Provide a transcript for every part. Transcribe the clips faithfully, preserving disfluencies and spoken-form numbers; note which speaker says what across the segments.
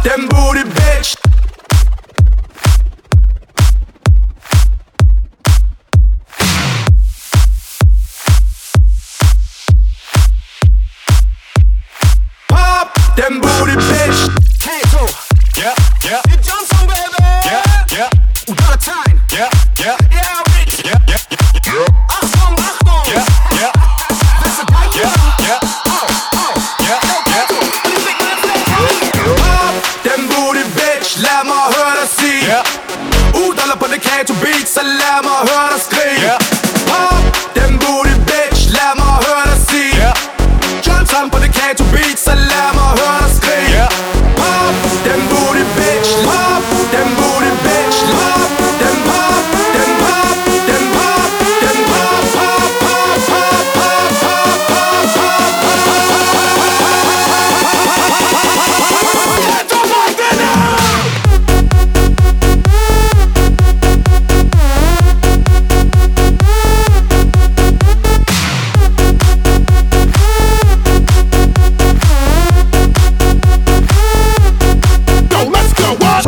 Speaker 1: den booty bitch. Pop den booty bitch. Kato,
Speaker 2: yeah, yeah.
Speaker 1: det er Johnson, baby.
Speaker 2: Yeah, yeah.
Speaker 1: Udoldertegn,
Speaker 2: Yeah, yeah.
Speaker 1: yeah, bitch.
Speaker 2: Yeah, yeah, yeah.
Speaker 1: Achtung, Achtung.
Speaker 2: Yeah, yeah.
Speaker 1: Hvad så dig,
Speaker 2: Yeah, yeah.
Speaker 1: Au, au.
Speaker 2: Yeah, yeah.
Speaker 1: Pop den booty bitch. Lad mig høre dig sige.
Speaker 2: Yeah.
Speaker 1: Udolder på det Kato beat, så lad mig høre dig skrige.
Speaker 2: Yeah.
Speaker 1: Pop den booty bitch. Lad mig høre dig sige.
Speaker 2: Yeah.
Speaker 1: Johnson på det Kato beat, så lad mig høre dig skrige.
Speaker 2: Yeah.
Speaker 1: Pop den booty bitch. Pop den booty bitch. Pop den pop, den pop, den pop, den pop, pop, pop, pop, pop, pop, pop, pop, pop. Don't like it now.
Speaker 2: Yo, let's go. What?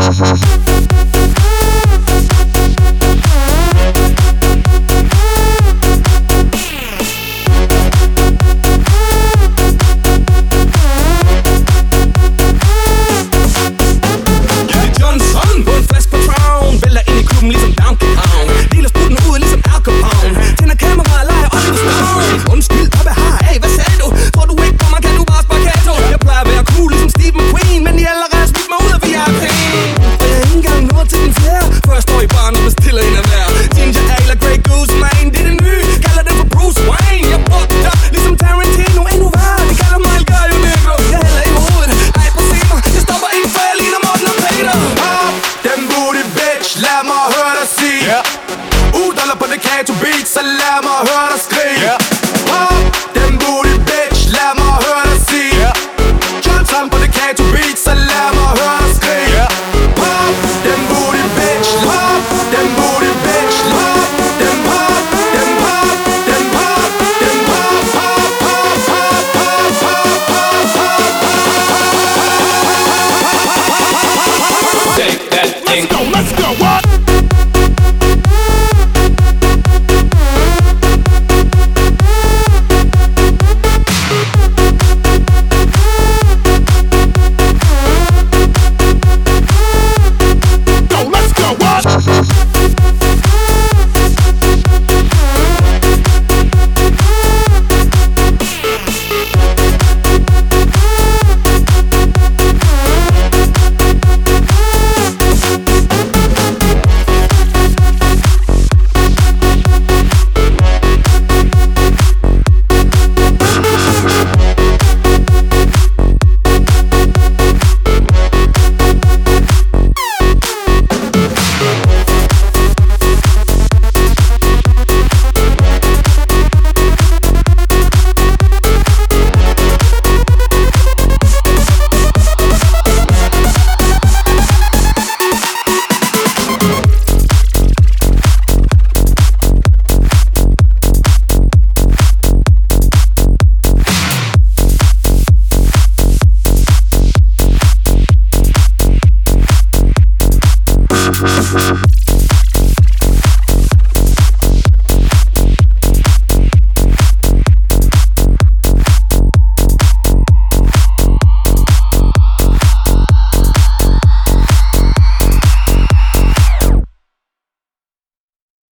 Speaker 1: Johnson på en flaske Patron. Vælter ind i klubben ligesom Donkey Kong. Deler sprutten ud ligesom Al Capone. Tænder kamera og leger Oliver Stone. Undskyld, hvad har hey, hvad sagde du? Tror du ikke på mig, kan du bare spare Kato? Jeg plejer at være cool ligesom Steve McQueen, men de er allerede smidt mig ud af V I P. Og jeg er ikke engang nået til den fjerde, før jeg står i baren og bestiller en af hver. Ginger Ale og Grey Goose, man, det er det nye. Kalder den for Bruce Wayne. Jeg brugte dig ligesom Tarantino, endnu værre. De kalder mig El Gallo Negro. Jeg hælder i hovedet, ej på se mig. Jeg stopper ikke, for jeg ligner Morten og Peter. Pop den booty bitch, lad mig høre dig sige.
Speaker 2: Yeah.
Speaker 1: Udolder på det Kato beat, så lad mig høre dig skrige.
Speaker 2: Yeah.
Speaker 1: Pop den booty bitch, lad mig høre dig sige.
Speaker 2: Yeah.
Speaker 1: Johnson på det Kato beat.